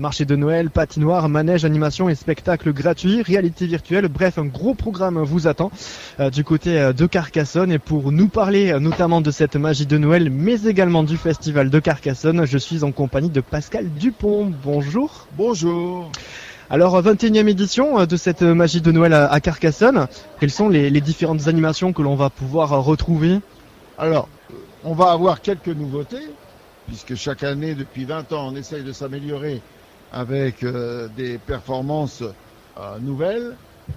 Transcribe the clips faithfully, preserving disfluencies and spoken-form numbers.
Marché de Noël, patinoire, manège, animation et spectacle gratuit, réalité virtuelle, bref, un gros programme vous attend euh, du côté euh, de Carcassonne. Et pour nous parler euh, notamment de cette magie de Noël, mais également du festival de Carcassonne, je suis en compagnie de Pascal Dupont. Bonjour. Bonjour. Alors, vingt et unième édition de cette magie de Noël à, à Carcassonne. Quelles sont les, les différentes animations que l'on va pouvoir euh, retrouver? Alors, on va avoir quelques nouveautés, puisque chaque année, depuis vingt ans, on essaye de s'améliorer avec euh, des performances euh, nouvelles.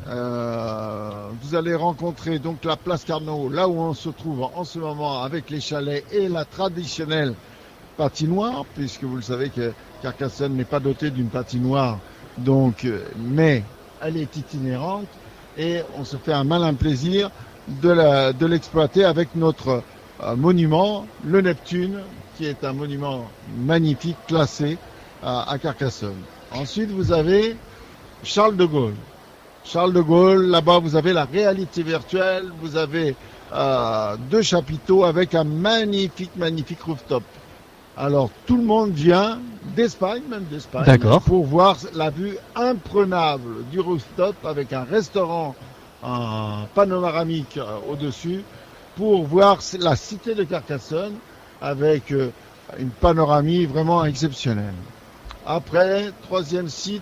Euh, vous allez rencontrer donc la place Carnot, là où on se trouve en ce moment avec les chalets et la traditionnelle patinoire, puisque vous le savez que Carcassonne n'est pas dotée d'une patinoire, donc, euh, mais elle est itinérante et on se fait un malin plaisir de, la, de l'exploiter avec notre euh, monument, le Neptune, qui est un monument magnifique, classé à Carcassonne. Ensuite, vous avez Charles de Gaulle. Charles de Gaulle, là-bas, vous avez la réalité virtuelle, vous avez euh, deux chapiteaux avec un magnifique, magnifique rooftop. Alors, tout le monde vient d'Espagne, même d'Espagne, D'accord. pour voir la vue imprenable du rooftop avec un restaurant, un panoramique euh, au-dessus, pour voir la cité de Carcassonne avec euh, une panoramie vraiment exceptionnelle. Après, troisième site,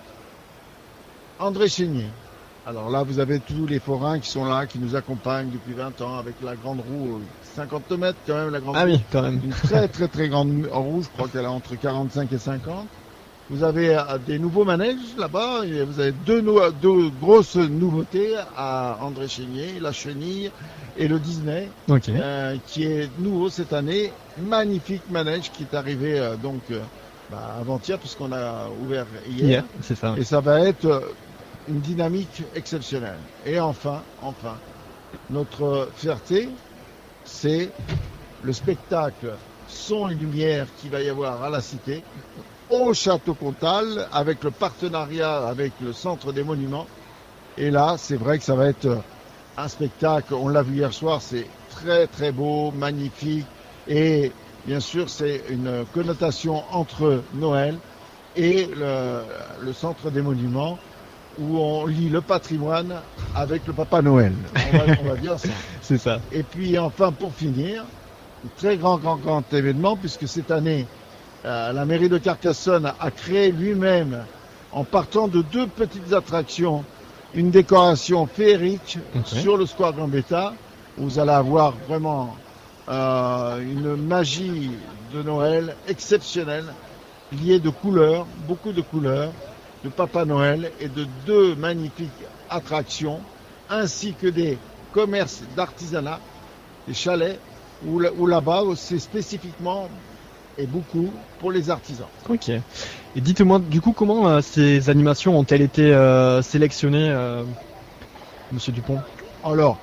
André Chénier. Alors là, vous avez tous les forains qui sont là, qui nous accompagnent depuis vingt ans avec la grande roue, cinquante mètres quand même, la grande ah roue. oui, quand même. Une très très très grande roue, je crois qu'elle est entre quarante-cinq et cinquante. Vous avez euh, des nouveaux manèges là-bas, et vous avez deux, no- deux grosses nouveautés à André Chénier, la Chenille et le Disney, Ok. euh, qui est nouveau cette année. Magnifique manège qui est arrivé euh, donc euh, bah, avant-hier, puisqu'on a ouvert hier. Yeah, c'est ça. Et ça va être euh, une dynamique exceptionnelle. Et enfin, enfin, notre fierté, c'est le spectacle son et lumière qu'il va y avoir à la Cité, au Château Comtal, avec le partenariat avec le Centre des Monuments. Et là, c'est vrai que ça va être un spectacle, on l'a vu hier soir, c'est très très beau, magnifique. Et bien sûr, c'est une connotation entre Noël et le, le Centre des Monuments, où on lit le patrimoine avec le Papa Noël. On va, on va dire ça. C'est ça. Et puis enfin, pour finir, un très grand, grand, grand événement, puisque cette année, euh, la mairie de Carcassonne a créé lui-même, en partant de deux petites attractions, une décoration féerique Okay. sur le square Gambetta, où vous allez avoir vraiment euh, une magie de Noël exceptionnelle, liée de couleurs, beaucoup de couleurs, de Papa Noël et de deux magnifiques attractions, ainsi que des commerces d'artisanat, des chalets, où, où là-bas, c'est spécifiquement et beaucoup pour les artisans. Ok. Et dites-moi, du coup, comment euh, ces animations ont-elles été euh, sélectionnées, euh, Monsieur Dupont? Alors,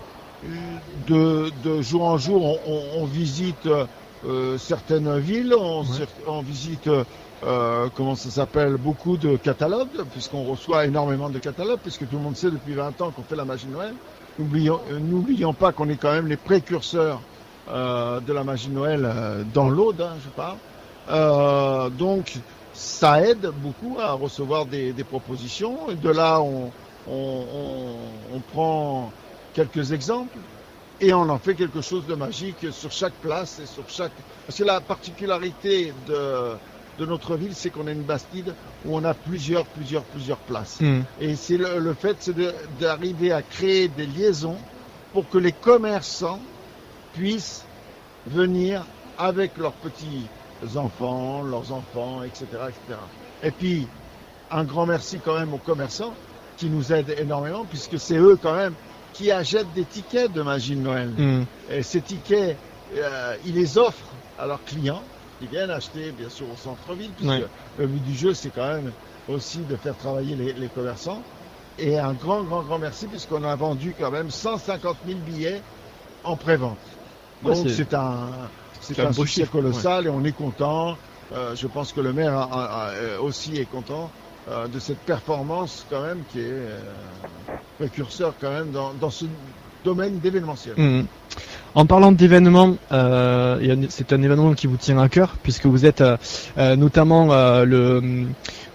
de, de jour en jour, on, on, on visite euh, certaines villes, on, Ouais. on visite, euh, comment ça s'appelle, beaucoup de catalogues, puisqu'on reçoit énormément de catalogues, puisque tout le monde sait depuis vingt ans qu'on fait la magie de Noël. N'oublions, euh, n'oublions pas qu'on est quand même les précurseurs euh, de la magie de Noël euh, dans l'Aude, hein, je parle. Euh, donc, ça aide beaucoup à recevoir des, des propositions. Et de là, on, on, on, on prend quelques exemples et on en fait quelque chose de magique sur chaque place et sur chaque. Parce que la particularité de, de notre ville, c'est qu'on a une bastide où on a plusieurs, plusieurs, plusieurs places. Mm. Et c'est le, le fait, c'est de, d'arriver à créer des liaisons pour que les commerçants puissent venir avec leurs petits enfants, leurs enfants, et cetera, et cetera. Et puis, un grand merci quand même aux commerçants qui nous aident énormément, puisque c'est eux quand même qui achètent des tickets de magie de Noël. Mm. Et ces tickets, euh, ils les offrent à leurs clients, qui viennent acheter bien sûr au centre-ville, puisque Ouais. le but du jeu, c'est quand même aussi de faire travailler les, les commerçants. Et un grand, grand, grand merci, puisqu'on a vendu quand même cent cinquante mille billets en pré-vente. Ouais, Donc c'est- c'est un, c'est c'est un un beau succès chiffre, colossal et on est content. Euh, je pense que le maire a- a- a- aussi est content euh, de cette performance quand même qui est euh, précurseur quand même dans, dans ce domaine d'événementiel. Mm. En parlant d'événements, euh, et un- c'est un événement qui vous tient à cœur puisque vous êtes euh, euh, notamment euh, le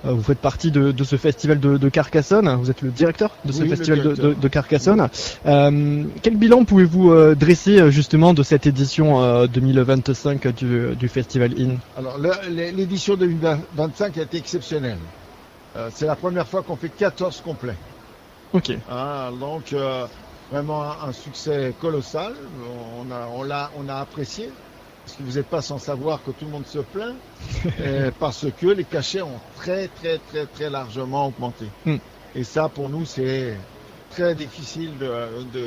Euh, vous faites partie de, de ce festival de, de Carcassonne. Vous êtes le directeur de ce oui, festival de, de, de Carcassonne. Oui. Euh, quel bilan pouvez-vous euh, dresser justement de cette édition euh, deux mille vingt-cinq du, du Festival In? Alors le, l'édition deux mille vingt-cinq a été exceptionnelle. Euh, c'est la première fois qu'on fait quatorze complets. Ok. Ah, donc euh, vraiment un, un succès colossal. On a, on l'a, on a apprécié. Parce que vous n'êtes pas sans savoir que tout le monde se plaint, euh, parce que les cachets ont très très très très largement augmenté. Mm. Et ça, pour nous, c'est très difficile de, de,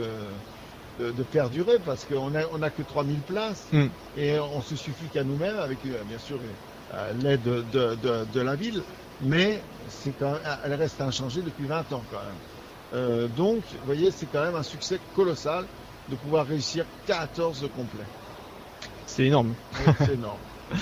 de, de perdurer, parce qu'on n'a on a que trois mille places, mm. et on se suffit qu'à nous-mêmes, avec bien sûr euh, l'aide de, de, de, de la ville, mais c'est quand même, elle reste inchangée depuis vingt ans quand même. Euh, donc, vous voyez, c'est quand même un succès colossal de pouvoir réussir quatorze complets. C'est énorme. Oui, c'est énorme.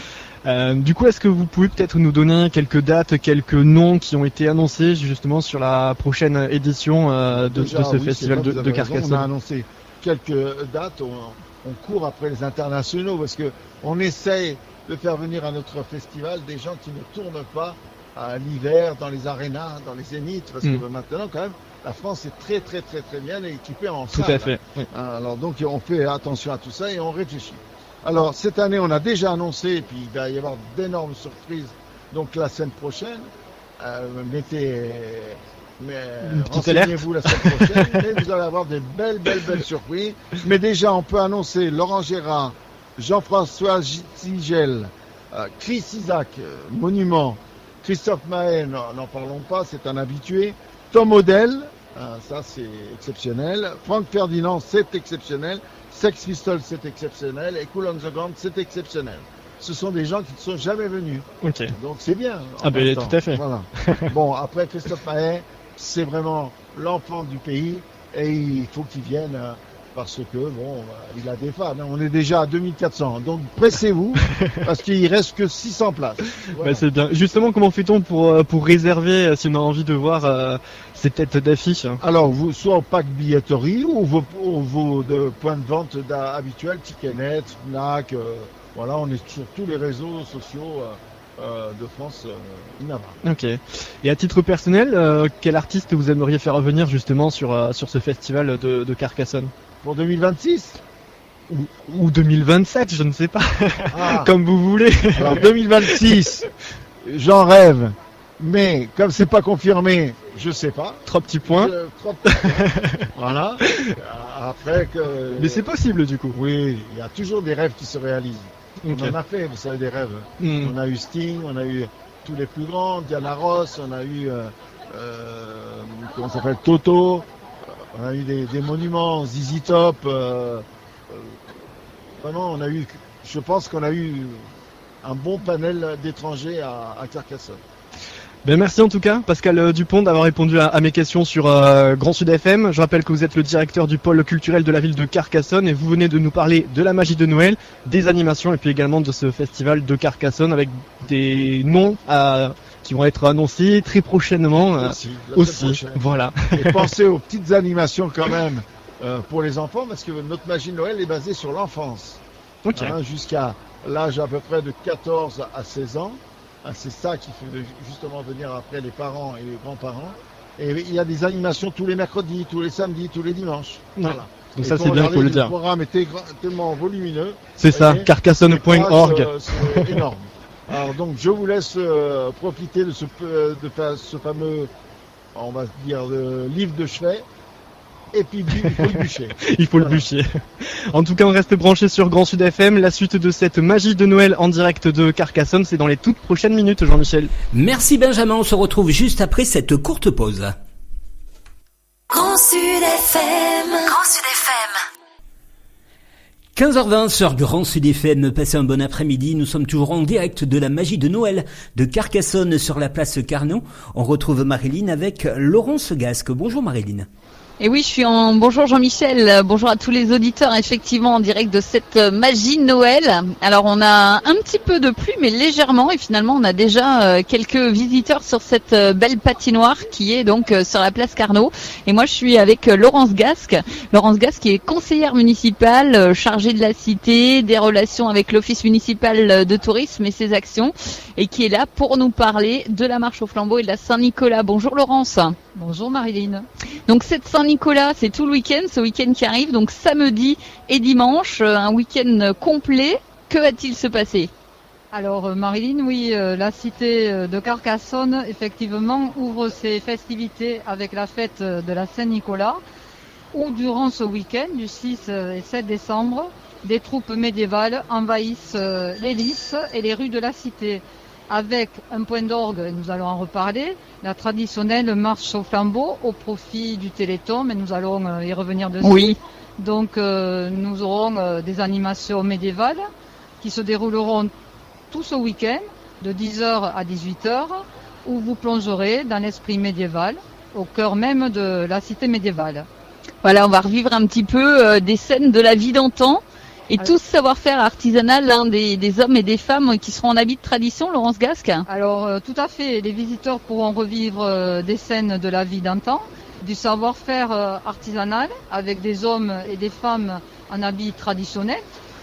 euh, du coup, est-ce que vous pouvez peut-être nous donner quelques dates, quelques noms qui ont été annoncés justement sur la prochaine édition euh, de, Déjà, de ce oui, festival vrai, de, de Carcassonne? On a annoncé quelques dates, on, on court après les internationaux parce que on essaye de faire venir à notre festival des gens qui ne tournent pas à l'hiver dans les arénas, dans les zéniths, parce mmh. que maintenant quand même la France est très très très très bien équipée en salle. Tout à fait. Oui. Alors donc on fait attention à tout ça et on réfléchit. Alors cette année on a déjà annoncé, et puis il va y avoir d'énormes surprises. Donc la semaine prochaine, euh, mettez, mais renseignez-vous la semaine prochaine, mais vous allez avoir des belles belles belles surprises. Mais déjà on peut annoncer Laurent Gérard, Jean-François Tigel, euh, Chris Isaac, euh, Monument, Christophe Mahé, n'en parlons pas, c'est un habitué. Tom Odell, euh, ça c'est exceptionnel. Franck Ferdinand, c'est exceptionnel. Sex Pistols, c'est exceptionnel. Et Cool on the Ground, c'est exceptionnel. Ce sont des gens qui ne sont jamais venus. Ok. Donc c'est bien. Ah ben tout à fait. Voilà. Bon, après Christophe Mahé, c'est vraiment l'enfant du pays et il faut qu'il vienne euh, parce que bon, il a des fans. On est déjà à deux mille quatre cents. Donc pressez-vous parce qu'il reste que six cents places. Voilà. Ben, c'est bien. Justement, comment fait-on pour pour réserver si on a envie de voir euh, ces têtes d'affiche? Alors, vous, soit au pack billetterie ou vos, ou vos de points de vente habituels, Ticketnet, Fnac. Euh, voilà, on est sur tous les réseaux sociaux euh, euh, de France euh, Inava. Ok. Et à titre personnel, euh, quel artiste vous aimeriez faire venir justement sur euh, sur ce festival de, de Carcassonne? Pour deux mille vingt-six ou, ou deux mille vingt-sept, je ne sais pas. Ah. Comme vous voulez. Alors deux mille vingt-six, j'en rêve. Mais comme c'est pas confirmé, je sais pas. Trois petits points. Je, trois petits points. Voilà. Après que. Mais c'est possible du coup. Oui, il y a toujours des rêves qui se réalisent. Okay. On en a fait, vous savez, des rêves. Mm. On a eu Sting, on a eu tous les plus grands, Diana Ross, on a eu euh, euh, comment ça s'appelle, Toto, on a eu des, des monuments, Z Z Top. Euh, euh, vraiment, on a eu. Je pense qu'on a eu un bon panel d'étrangers à, à Carcassonne. Ben merci en tout cas Pascal Dupont d'avoir répondu à, à mes questions sur euh, Grand Sud F M. Je rappelle que vous êtes le directeur du pôle culturel de la ville de Carcassonne et vous venez de nous parler de la magie de Noël, des animations et puis également de ce festival de Carcassonne avec des noms à, qui vont être annoncés très prochainement. Euh, aussi, aussi. Voilà. Et pensez aux petites animations quand même euh, pour les enfants parce que notre magie de Noël est basée sur l'enfance. Okay. Hein, jusqu'à l'âge à peu près de quatorze à seize ans. Ah, c'est ça qui fait justement venir après les parents et les grands-parents. Et il y a des animations tous les mercredis, tous les samedis, tous les dimanches. Voilà. Donc et ça c'est bien, il faut le dire. Le programme était tellement volumineux. C'est ça, carcassonne point org. Euh, c'est énorme. Alors donc je vous laisse euh, profiter de ce, de ce fameux, on va dire, de livre de chevet. Et puis il faut le bûcher. il faut voilà. le bûcher. En tout cas, on reste branché sur Grand Sud F M. La suite de cette magie de Noël en direct de Carcassonne, c'est dans les toutes prochaines minutes, Jean-Michel. Merci Benjamin, on se retrouve juste après cette courte pause. Grand Sud F M. Grand Sud F M. quinze heures vingt sur Grand Sud F M, passez un bon après-midi, nous sommes toujours en direct de la magie de Noël de Carcassonne sur la place Carnot. On retrouve Marilyn avec Laurence Gasque. Bonjour Marilyn. Et oui, je suis en bonjour Jean-Michel, bonjour à tous les auditeurs, effectivement en direct de cette magie de Noël. Alors on a un petit peu de pluie mais légèrement et finalement on a déjà quelques visiteurs sur cette belle patinoire qui est donc sur la place Carnot. Et moi je suis avec Laurence Gasque, Laurence Gasque qui est conseillère municipale chargée de la cité, des relations avec l'office municipal de tourisme et ses actions. et qui est là pour nous parler de la marche au flambeau et de la Saint-Nicolas. Bonjour Laurence. Bonjour Marilyn. Donc cette Saint-Nicolas, c'est tout le week-end, ce week-end qui arrive, donc samedi et dimanche, un week-end complet. Que va-t-il se passer ? Alors Marilyn, oui, euh, la cité de Carcassonne, effectivement, ouvre ses festivités avec la fête de la Saint-Nicolas, où durant ce week-end, du six et sept décembre, des troupes médiévales envahissent les lices et les rues de la cité, avec un point d'orgue, nous allons en reparler, la traditionnelle marche au flambeau au profit du Téléthon, mais nous allons y revenir dessus. Oui. Donc euh, nous aurons euh, des animations médiévales qui se dérouleront tout ce week-end, de dix heures à dix-huit heures, où vous plongerez dans l'esprit médiéval, au cœur même de la cité médiévale. Voilà, on va revivre un petit peu euh, des scènes de la vie d'antan et Alors, tout ce savoir-faire artisanal hein, des, des hommes et des femmes qui seront en habit de tradition, Laurence Gasque. Alors euh, tout à fait, les visiteurs pourront revivre euh, des scènes de la vie d'antan, du savoir-faire euh, artisanal avec des hommes et des femmes en habit traditionnel,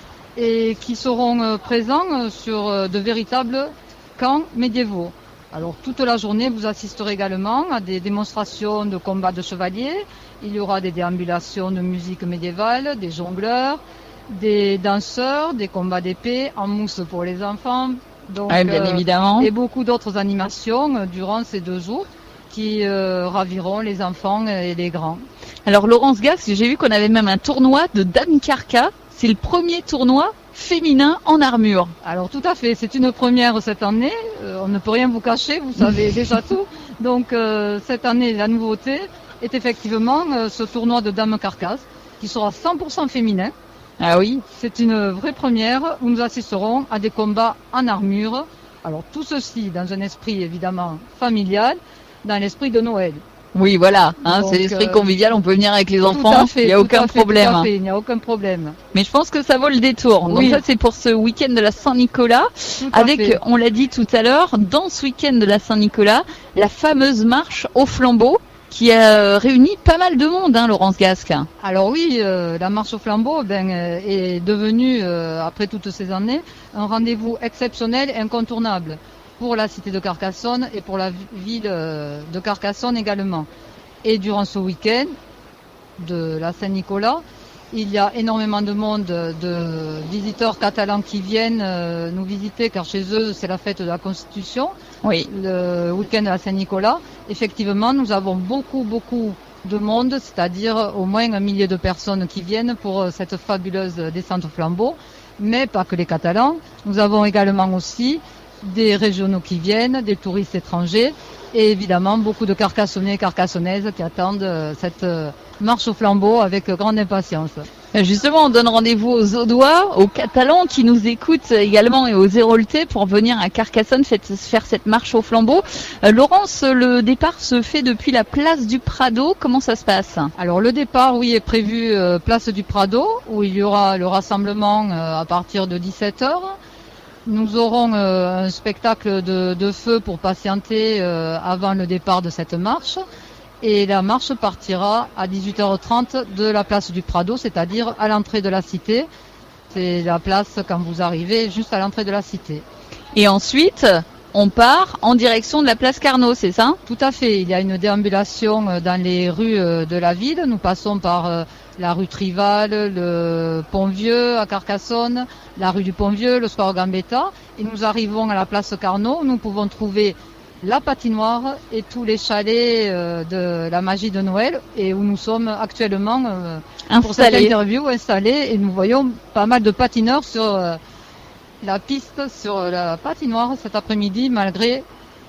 et qui seront euh, présents euh, sur euh, de véritables camps médiévaux. Alors toute la journée, vous assisterez également à des démonstrations de combats de chevaliers. Il y aura des déambulations de musique médiévale, des jongleurs, des danseurs, des combats d'épée en mousse pour les enfants. Donc, ouais, bien euh, évidemment. Et beaucoup d'autres animations euh, durant ces deux jours qui euh, raviront les enfants et les grands. Alors Laurence Gasque, j'ai vu qu'on avait même un tournoi de Dame Carca. C'est le premier tournoi féminin en armure. Alors tout à fait, c'est une première cette année. Euh, on ne peut rien vous cacher, vous savez déjà tout. Donc euh, cette année, la nouveauté est effectivement euh, ce tournoi de Dame Carcasse qui sera cent pour cent féminin. Ah oui, c'est une vraie première où nous assisterons à des combats en armure. Alors tout ceci dans un esprit évidemment familial, dans l'esprit de Noël. Oui, voilà, hein, c'est l'esprit euh, convivial, on peut venir avec les enfants, il n'y a aucun fait, problème. Fait, il n'y a aucun problème. Mais je pense que ça vaut le détour. Donc oui. Ça, c'est pour ce week-end de la Saint-Nicolas, avec, fait. on l'a dit tout à l'heure, dans ce week-end de la Saint-Nicolas, la fameuse marche au flambeau, qui a réuni pas mal de monde, hein, Laurence Gasque. Alors oui, euh, la marche au flambeau ben, euh, est devenue, euh, après toutes ces années, un rendez-vous exceptionnel et incontournable pour la cité de Carcassonne et pour la ville de Carcassonne également. Et durant ce week-end de la Saint-Nicolas, il y a énormément de monde, de visiteurs catalans qui viennent euh, nous visiter, car chez eux c'est la fête de la Constitution, oui. Le week-end de la Saint-Nicolas. Effectivement, nous avons beaucoup, beaucoup de monde, c'est-à-dire au moins un millier de personnes qui viennent pour cette fabuleuse descente au flambeau, mais pas que les Catalans. Nous avons également aussi des régionaux qui viennent, des touristes étrangers et évidemment beaucoup de Carcassonnais et Carcassonnaises qui attendent cette marche au flambeau avec grande impatience. Justement, on donne rendez-vous aux Audois, aux Catalans qui nous écoutent également et aux Héroltais pour venir à Carcassonne faire cette marche au flambeau. Euh, Laurence, le départ se fait depuis la place du Prado. Comment ça se passe ? Alors le départ, oui, est prévu euh, place du Prado où il y aura le rassemblement euh, à partir de dix-sept heures. Nous aurons euh, un spectacle de, de feu pour patienter euh, avant le départ de cette marche. Et la marche partira à dix-huit heures trente de la place du Prado, c'est-à-dire à l'entrée de la cité. C'est la place quand vous arrivez juste à l'entrée de la cité. Et ensuite, on part en direction de la place Carnot, c'est ça ? Tout à fait. Il y a une déambulation dans les rues de la ville. Nous passons par la rue Trival, le Pont-Vieux à Carcassonne, la rue du Pont-Vieux, le square Gambetta. Et nous arrivons à la place Carnot. Nous pouvons trouver la patinoire et tous les chalets euh, de la magie de Noël et où nous sommes actuellement euh, pour cette interview installés et nous voyons pas mal de patineurs sur euh, la piste, sur la patinoire cet après-midi malgré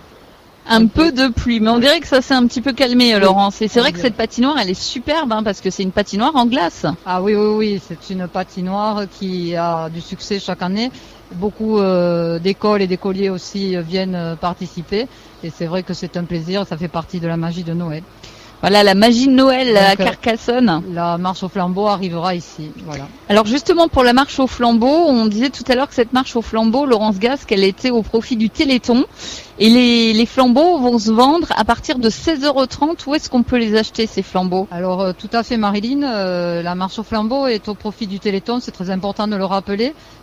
un peu de pluie, mais on dirait que ça s'est un petit peu calmé, Laurence. Et c'est vrai que cette patinoire, elle est superbe, hein, parce que c'est une patinoire en glace. Ah oui, oui, oui, c'est une patinoire qui a du succès chaque année. Beaucoup euh, d'écoles et d'écoliers aussi viennent euh, participer. Et c'est vrai que c'est un plaisir, ça fait partie de la magie de Noël. Voilà, la magie de Noël donc, à Carcassonne. La marche au flambeau arrivera ici. Voilà. Alors justement, pour la marche au flambeau, on disait tout à l'heure que cette marche au flambeau, Laurence Gasque, elle était au profit du Téléthon. Et les, les flambeaux vont se vendre à partir de seize heures trente. Où est-ce qu'on peut les acheter, ces flambeaux ? Alors euh, tout à fait, Marilyn. Euh, la marche au flambeau est au profit du Téléthon. C'est très important de le rappeler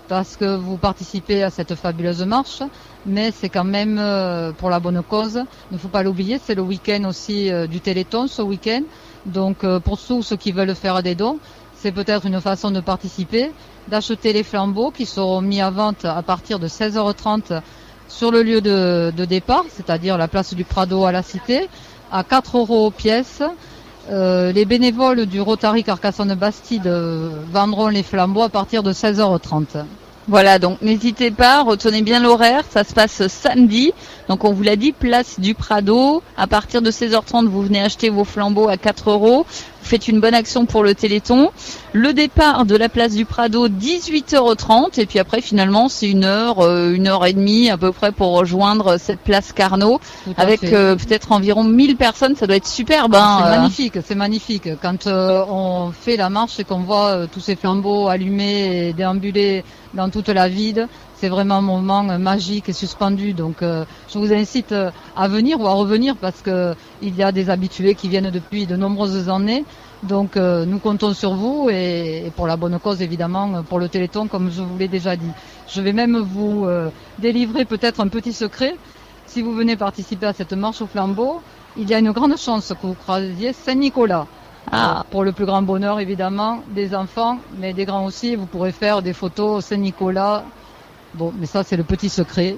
parce que vous participez à cette fabuleuse marche, mais c'est quand même euh, pour la bonne cause. Il ne faut pas l'oublier, c'est le week-end aussi euh, du Téléthon ce week-end. Donc euh, pour tous ceux qui veulent faire des dons, c'est peut-être une façon de participer, d'acheter les flambeaux qui seront mis à vente à partir de seize heures trente sur le lieu de, de départ, c'est-à-dire la place du Prado à la Cité, à quatre euros pièce. Euh, les bénévoles du Rotary Carcassonne-Bastide euh, vendront les flambeaux à partir de seize heures trente. Voilà, donc n'hésitez pas, retenez bien l'horaire, ça se passe samedi. Donc on vous l'a dit, place du Prado, à partir de seize heures trente, vous venez acheter vos flambeaux à quatre euros. Vous faites une bonne action pour le Téléthon. Le départ de la place du Prado, dix-huit heures trente. Et puis après, finalement, c'est une heure, euh, une heure et demie à peu près pour rejoindre cette place Carnot. Avec euh, peut-être environ mille personnes. Ça doit être superbe. Hein, c'est euh... magnifique, c'est magnifique. Quand euh, on fait la marche et qu'on voit euh, tous ces flambeaux allumés et déambuler dans toute la ville, c'est vraiment un moment euh, magique et suspendu. Donc euh, je vous incite euh, à venir ou à revenir parce que il y a des habitués qui viennent depuis de nombreuses années. Donc euh, nous comptons sur vous et, et pour la bonne cause évidemment, pour le Téléthon comme je vous l'ai déjà dit. Je vais même vous euh, délivrer peut-être un petit secret. Si vous venez participer à cette marche au flambeau, il y a une grande chance que vous croisiez Saint-Nicolas. Ah. Pour le plus grand bonheur évidemment des enfants, mais des grands aussi. Vous pourrez faire des photos Saint-Nicolas. Bon, mais ça c'est le petit secret.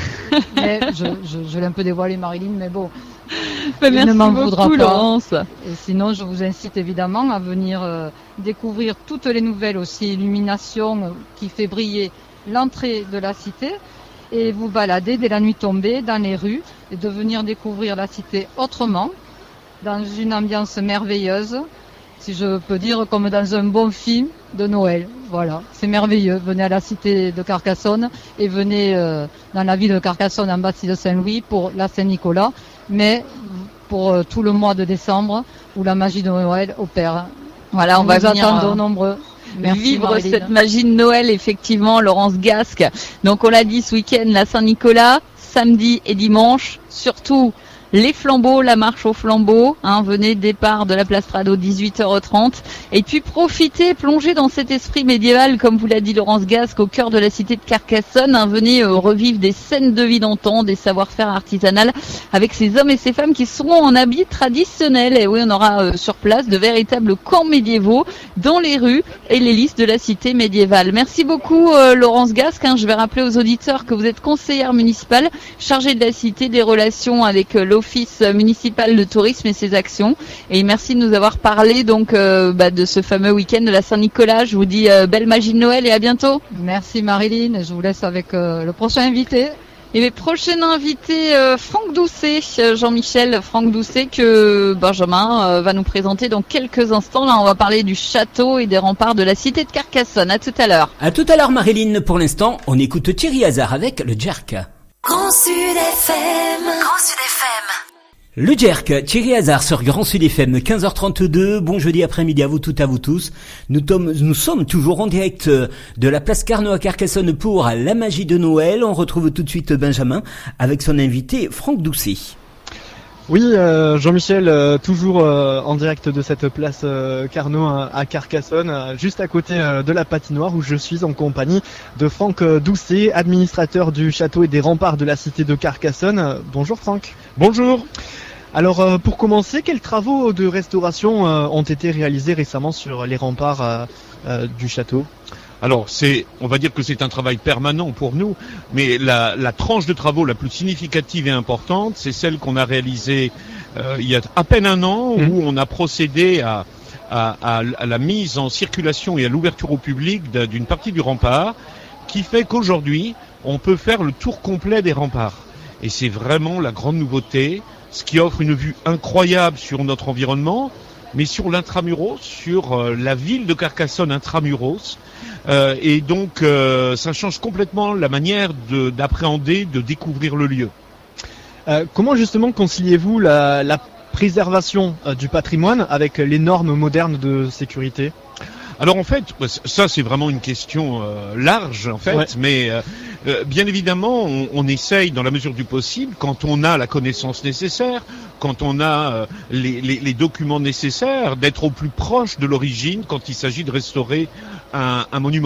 mais je, je, je l'ai un peu dévoilé, Marilyn, mais bon. Mais il merci ne m'en beaucoup, voudra pas. Laurence. Et sinon, je vous incite évidemment à venir euh, découvrir toutes les nouvelles aussi illuminations euh, qui fait briller l'entrée de la cité et vous balader dès la nuit tombée dans les rues et de venir découvrir la cité autrement, dans une ambiance merveilleuse, si je peux dire comme dans un bon film de Noël. Voilà, c'est merveilleux. Venez à la cité de Carcassonne et venez euh, dans la ville de Carcassonne en Bastide Saint-Louis pour la Saint-Nicolas, mais pour euh, tout le mois de décembre où la magie de Noël opère. Voilà, on Nous va vous venir attendons euh, nombreux. Merci, vivre Marilyn. cette magie de Noël, effectivement, Laurence Gasque. Donc on l'a dit, ce week-end, la Saint-Nicolas, samedi et dimanche, surtout les flambeaux, la marche aux flambeaux, hein, venez, départ de la place Prado, dix-huit heures trente, et puis profitez, plongez dans cet esprit médiéval, comme vous l'a dit Laurence Gasque, au cœur de la cité de Carcassonne, hein, venez euh, revivre des scènes de vie d'antan, des savoir-faire artisanales, avec ces hommes et ces femmes qui seront en habits traditionnels, et oui, on aura euh, sur place de véritables camps médiévaux, dans les rues et les listes de la cité médiévale. Merci beaucoup euh, Laurence Gasque, hein, je vais rappeler aux auditeurs que vous êtes conseillère municipale, chargée de la cité, des relations avec euh, l'Office municipal de tourisme et ses actions. Et merci de nous avoir parlé donc euh, bah, de ce fameux week-end de la Saint-Nicolas. Je vous dis euh, belle magie de Noël et à bientôt. Merci Marilyn. Je vous laisse avec euh, le prochain invité. Et mes prochains invités, euh, Franck Doucet, euh, Jean-Michel, Franck Doucet, que Benjamin euh, va nous présenter dans quelques instants. Là, on va parler du château et des remparts de la cité de Carcassonne. À tout à l'heure. À tout à l'heure, Marilyn. Pour l'instant, on écoute Thierry Hazard avec le Jerk. Grand Sud F M. Grand Sud F M. Le Jerk, Thierry Hazard sur Grand Sud F M, quinze heures trente-deux, bon jeudi après-midi à vous toutes, à vous tous. Nous, tom- nous sommes toujours en direct de la place Carnot à Carcassonne pour la magie de Noël. On retrouve tout de suite Benjamin avec son invité Franck Doucet. Oui, euh, Jean-Michel, euh, toujours euh, en direct de cette place euh, Carnot à, à Carcassonne, euh, juste à côté euh, de la patinoire où je suis en compagnie de Franck euh, Doucet, administrateur du château et des remparts de la cité de Carcassonne. Euh, bonjour Franck. Bonjour. Alors euh, pour commencer, quels travaux de restauration euh, ont été réalisés récemment sur les remparts euh, euh, du château ? Alors, c'est, on va dire que c'est un travail permanent pour nous, mais la, la tranche de travaux la plus significative et importante, c'est celle qu'on a réalisée euh, il y a à peine un an, mmh. où on a procédé à, à, à, à la mise en circulation et à l'ouverture au public d'une partie du rempart, qui fait qu'aujourd'hui, on peut faire le tour complet des remparts. Et c'est vraiment la grande nouveauté, ce qui offre une vue incroyable sur notre environnement, mais sur l'intramuros, sur euh, la ville de Carcassonne intramuros. Euh, et donc, euh, ça change complètement la manière de, d'appréhender, de découvrir le lieu. Euh, comment justement conciliez-vous la, la préservation euh, du patrimoine avec les normes modernes de sécurité ? Alors en fait, ça c'est vraiment une question euh, large en fait, ouais. mais euh, euh, bien évidemment on, on essaye dans la mesure du possible, quand on a la connaissance nécessaire, quand on a euh, les, les, les documents nécessaires, d'être au plus proche de l'origine quand il s'agit de restaurer un, un monument.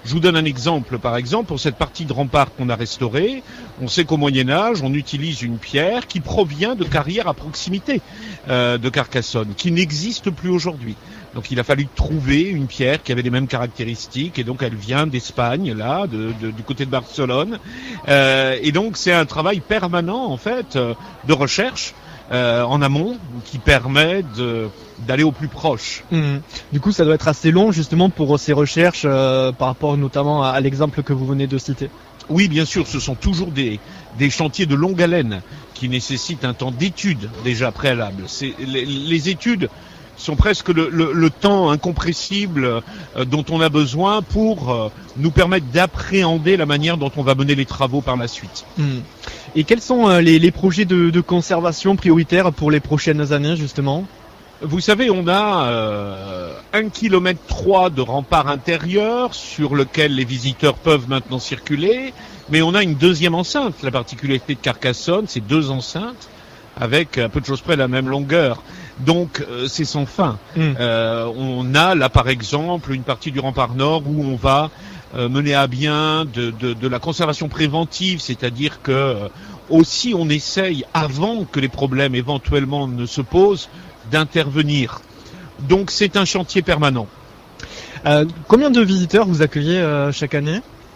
Je vous donne un exemple, par exemple, pour cette partie de rempart qu'on a restaurée, on sait qu'au Moyen-Âge, on utilise une pierre qui provient de carrières à proximité euh, de Carcassonne, qui n'existe plus aujourd'hui. Donc il a fallu trouver une pierre qui avait les mêmes caractéristiques, et donc elle vient d'Espagne, là, de, de, du côté de Barcelone. Euh, et donc c'est un travail permanent, en fait, euh, de recherche euh, en amont, qui permet de, d'aller au plus proche. Mmh. Du coup, ça doit être assez long, justement, pour ces recherches, euh, par rapport notamment à, à l'exemple que vous venez de citer. Oui, bien sûr, ce sont toujours des, des chantiers de longue haleine qui nécessitent un temps d'étude déjà préalable. C'est, les, les études sont presque le, le, le temps incompressible euh, dont on a besoin pour euh, nous permettre d'appréhender la manière dont on va mener les travaux par la suite. Mmh. Et quels sont euh, les, les projets de, de conservation prioritaires pour les prochaines années, justement ? Vous savez, on a euh, un kilomètre trois de rempart intérieur sur lequel les visiteurs peuvent maintenant circuler, mais on a une deuxième enceinte. La particularité de Carcassonne, c'est deux enceintes avec à peu de choses près la même longueur. Donc euh, c'est sans fin. Mmh. Euh, on a là par exemple une partie du rempart nord où on va euh, mener à bien de, de, de la conservation préventive, c'est-à-dire que euh, aussi on essaye avant que les problèmes éventuellement ne se posent d'intervenir. Donc c'est un chantier permanent. Euh, combien de visiteurs vous accueillez euh, chaque année ?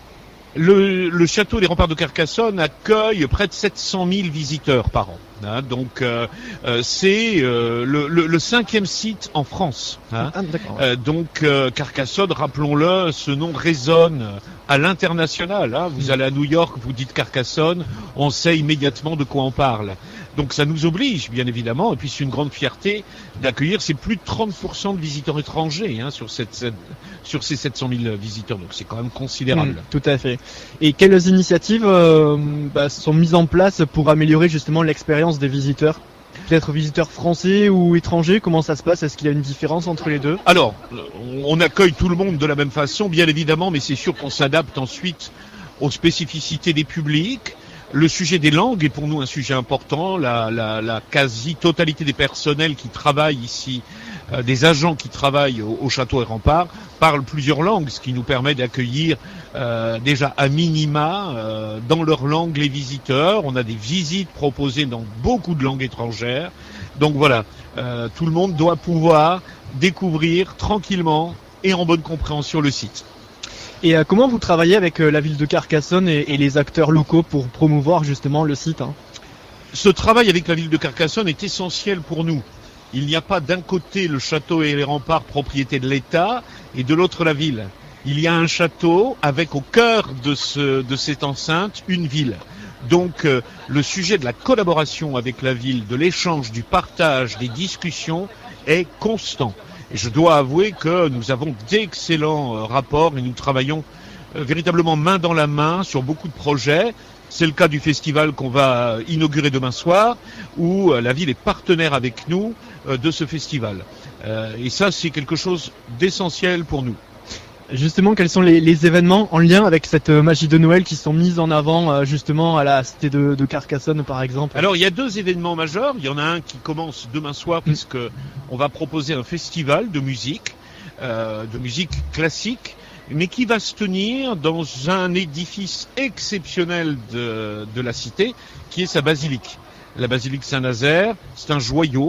Le, le château des Remparts de Carcassonne accueille près de sept cent mille visiteurs par an. Hein, donc euh, euh, c'est euh, le, le, le cinquième site en France. Hein. Ah, d'accord, ouais. euh, donc euh, Carcassonne, rappelons-le, ce nom résonne à l'international. Hein. Vous allez à New York, vous dites Carcassonne, on sait immédiatement de quoi on parle. Donc ça nous oblige, bien évidemment, et puis c'est une grande fierté d'accueillir, c'est plus de trente pour cent de visiteurs étrangers hein, sur, cette, cette, sur ces sept cent mille visiteurs, donc c'est quand même considérable. Mmh, tout à fait. Et quelles initiatives euh, bah, sont mises en place pour améliorer justement l'expérience des visiteurs ? Peut-être visiteurs français ou étrangers, comment ça se passe ? Est-ce qu'il y a une différence entre les deux ? Alors, on accueille tout le monde de la même façon, bien évidemment, mais c'est sûr qu'on s'adapte ensuite aux spécificités des publics. Le sujet des langues est pour nous un sujet important. La, la, la quasi-totalité des personnels qui travaillent ici, euh, des agents qui travaillent au, au château et remparts, parlent plusieurs langues, ce qui nous permet d'accueillir euh, déjà à minima euh, dans leur langue les visiteurs. On a des visites proposées dans beaucoup de langues étrangères. Donc voilà, euh, tout le monde doit pouvoir découvrir tranquillement et en bonne compréhension le site. Et euh, comment vous travaillez avec euh, la ville de Carcassonne et, et les acteurs locaux pour promouvoir justement le site hein ? Ce travail avec la ville de Carcassonne est essentiel pour nous. Il n'y a pas d'un côté le château et les remparts propriété de l'État et de l'autre la ville. Il y a un château avec au cœur de, ce, de cette enceinte une ville. Donc euh, le sujet de la collaboration avec la ville, de l'échange, du partage, des discussions est constant. Et je dois avouer que nous avons d'excellents euh, rapports et nous travaillons euh, véritablement main dans la main sur beaucoup de projets. C'est le cas du festival qu'on va inaugurer demain soir, où euh, la ville est partenaire avec nous euh, de ce festival. Euh, et ça, c'est quelque chose d'essentiel pour nous. Justement, quels sont les, les événements en lien avec cette euh, magie de Noël qui sont mis en avant euh, justement à la cité de, de Carcassonne par exemple ? Alors il y a deux événements majeurs. Il y en a un qui commence demain soir mmh. puisque on va proposer un festival de musique, euh, de musique classique, mais qui va se tenir dans un édifice exceptionnel de, de la cité, qui est sa basilique. La basilique Saint-Nazaire, c'est un joyau,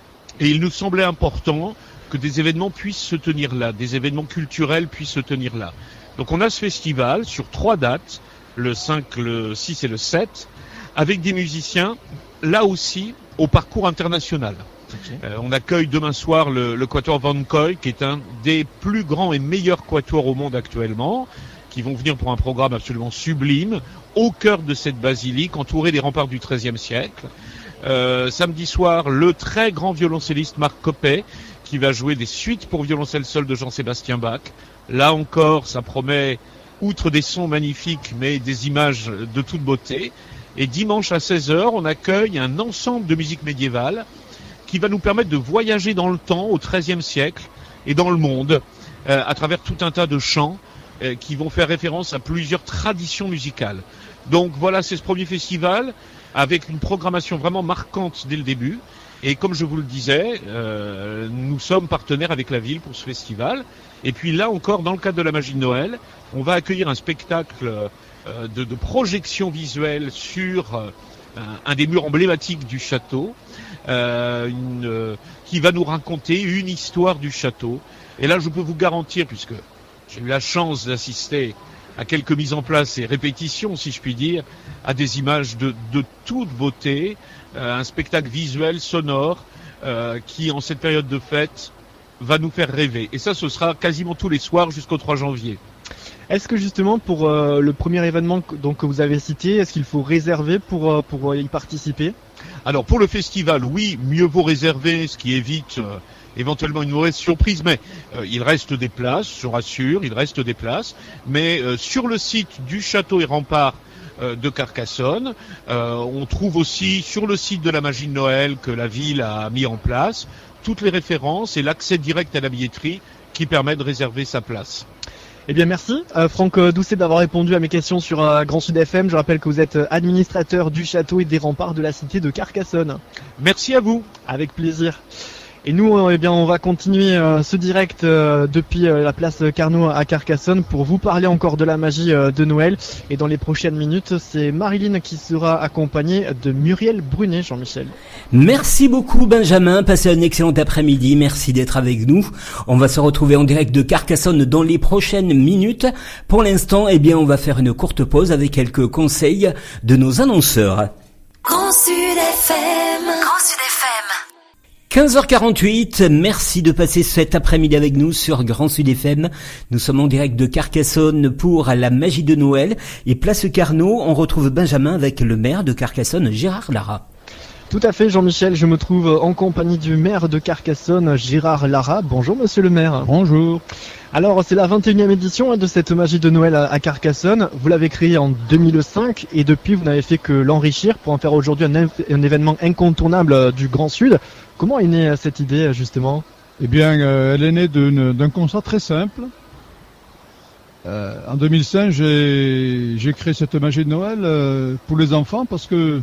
et il nous semblait important que des événements puissent se tenir là, des événements culturels puissent se tenir là. Donc on a ce festival sur trois dates, le cinq, le six et le sept, avec des musiciens, là aussi, au parcours international. Okay. Euh, on accueille demain soir le, le Quatuor Van Coy, qui est un des plus grands et meilleurs quatuors au monde actuellement, qui vont venir pour un programme absolument sublime, au cœur de cette basilique, entouré des remparts du treizième siècle. Euh, samedi soir, le très grand violoncelliste Marc Coppet, qui va jouer des suites pour violoncelle seul de Jean-Sébastien Bach. Là encore, ça promet, outre des sons magnifiques, mais des images de toute beauté. Et dimanche à seize heures, on accueille un ensemble de musique médiévale qui va nous permettre de voyager dans le temps, au treizième siècle, et dans le monde, euh, à travers tout un tas de chants euh, qui vont faire référence à plusieurs traditions musicales. Donc voilà, c'est ce premier festival avec une programmation vraiment marquante dès le début. Et comme je vous le disais, euh, nous sommes partenaires avec la ville pour ce festival. Et puis là encore, dans le cadre de la magie de Noël, on va accueillir un spectacle euh, de, de projection visuelle sur euh, un, un des murs emblématiques du château, euh, une, euh, qui va nous raconter une histoire du château. Et là, je peux vous garantir, puisque j'ai eu la chance d'assister à quelques mises en place et répétitions, si je puis dire, à des images de, de toute beauté, euh, un spectacle visuel, sonore, euh, qui, en cette période de fête, va nous faire rêver. Et ça, ce sera quasiment tous les soirs jusqu'au trois janvier. Est-ce que justement, pour euh, le premier événement que, donc, que vous avez cité, est-ce qu'il faut réserver pour, euh, pour y participer ? Alors, pour le festival, oui, mieux vaut réserver, ce qui évite... Euh, éventuellement une mauvaise surprise, mais euh, il reste des places, je rassure, il reste des places. Mais euh, sur le site du Château et Rempart euh, de Carcassonne, euh, on trouve aussi sur le site de la Magie de Noël que la ville a mis en place toutes les références et l'accès direct à la billetterie qui permet de réserver sa place. Eh bien merci euh, Franck Doucet d'avoir répondu à mes questions sur euh, Grand Sud F M. Je rappelle que vous êtes administrateur du Château et des Remparts de la cité de Carcassonne. Merci à vous. Avec plaisir. Et nous, eh bien, on va continuer euh, ce direct euh, depuis euh, la place Carnot à Carcassonne pour vous parler encore de la magie euh, de Noël. Et dans les prochaines minutes, c'est Marilyn qui sera accompagnée de Muriel Brunet, Jean-Michel. Merci beaucoup Benjamin, passez un excellent après-midi, merci d'être avec nous. On va se retrouver en direct de Carcassonne dans les prochaines minutes. Pour l'instant, eh bien, on va faire une courte pause avec quelques conseils de nos annonceurs. Grand Sud F M. Grand Sud F M. quinze heures quarante-huit, merci de passer cet après-midi avec nous sur Grand Sud F M. Nous sommes en direct de Carcassonne pour la magie de Noël. Et place Carnot, on retrouve Benjamin avec le maire de Carcassonne, Gérard Lara. Tout à fait Jean-Michel, je me trouve en compagnie du maire de Carcassonne, Gérard Lara. Bonjour monsieur le maire. Bonjour. Alors c'est la vingt et unième édition hein, de cette magie de Noël à, à Carcassonne. Vous l'avez créée en deux mille cinq et depuis vous n'avez fait que l'enrichir pour en faire aujourd'hui un, un événement incontournable euh, du Grand Sud. Comment est née cette idée justement ? Eh bien, euh, elle est née d'une, d'un constat très simple. Euh, en deux mille cinq, j'ai, j'ai créé cette magie de Noël euh, pour les enfants parce que